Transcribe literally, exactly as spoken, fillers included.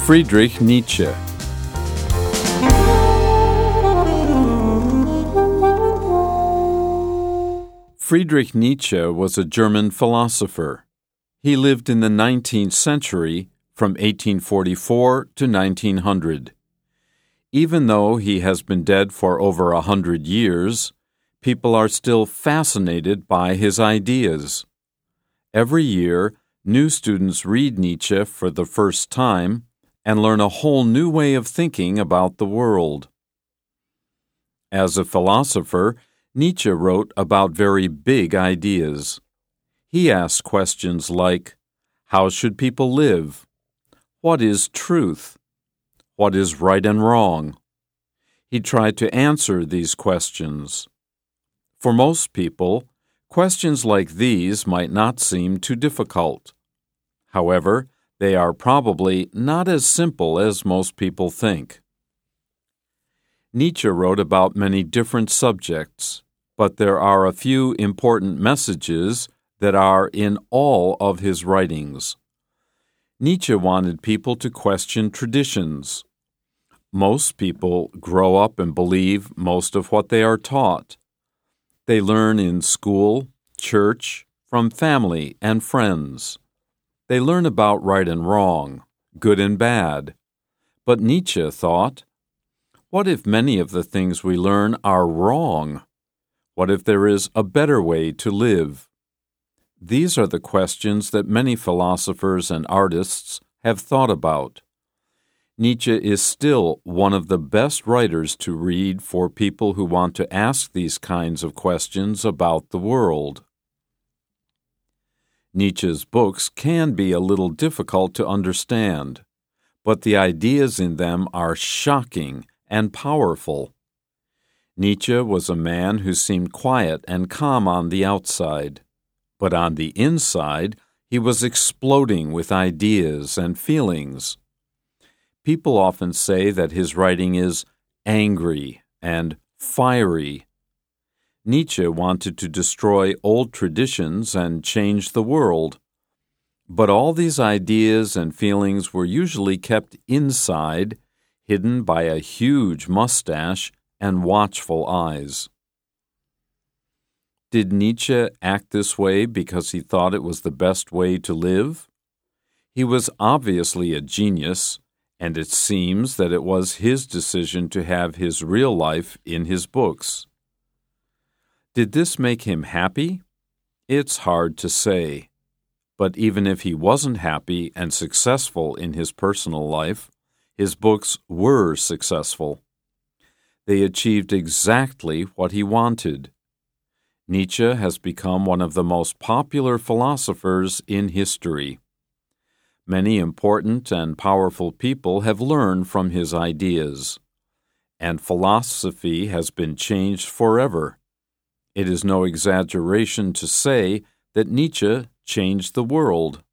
Friedrich Nietzsche. Friedrich Nietzsche was a German philosopher. He lived in the nineteenth century from eighteen forty-four to nineteen hundred. Even though he has been dead for over a hundred years, people are still fascinated by his ideas. Every year, new students read Nietzsche for the first time and learn a whole new way of thinking about the world. As a philosopher, Nietzsche wrote about very big ideas. He asked questions like, how should people live? What is truth? What is right and wrong? He tried to answer these questions. For most people, questions like these might not seem too difficult. However, they are probably not as simple as most people think. Nietzsche wrote about many different subjects, but there are a few important messages that are in all of his writings. Nietzsche wanted people to question traditions. Most people grow up and believe most of what they are taught. They learn in school, church, from family and friends. They learn about right and wrong, good and bad. But Nietzsche thought, what if many of the things we learn are wrong? What if there is a better way to live? These are the questions that many philosophers and artists have thought about. Nietzsche is still one of the best writers to read for people who want to ask these kinds of questions about the world. Nietzsche's books can be a little difficult to understand, but the ideas in them are shocking and powerful. Nietzsche was a man who seemed quiet and calm on the outside, but on the inside he was exploding with ideas and feelings. People often say that his writing is angry and fiery. Nietzsche wanted to destroy old traditions and change the world. But all these ideas and feelings were usually kept inside, hidden by a huge mustache and watchful eyes. Did Nietzsche act this way because he thought it was the best way to live? He was obviously a genius, and it seems that it was his decision to have his real life in his books. Did this make him happy? It's hard to say. But even if he wasn't happy and successful in his personal life, his books were successful. They achieved exactly what he wanted. Nietzsche has become one of the most popular philosophers in history. Many important and powerful people have learned from his ideas, and philosophy has been changed forever. It is no exaggeration to say that Nietzsche changed the world.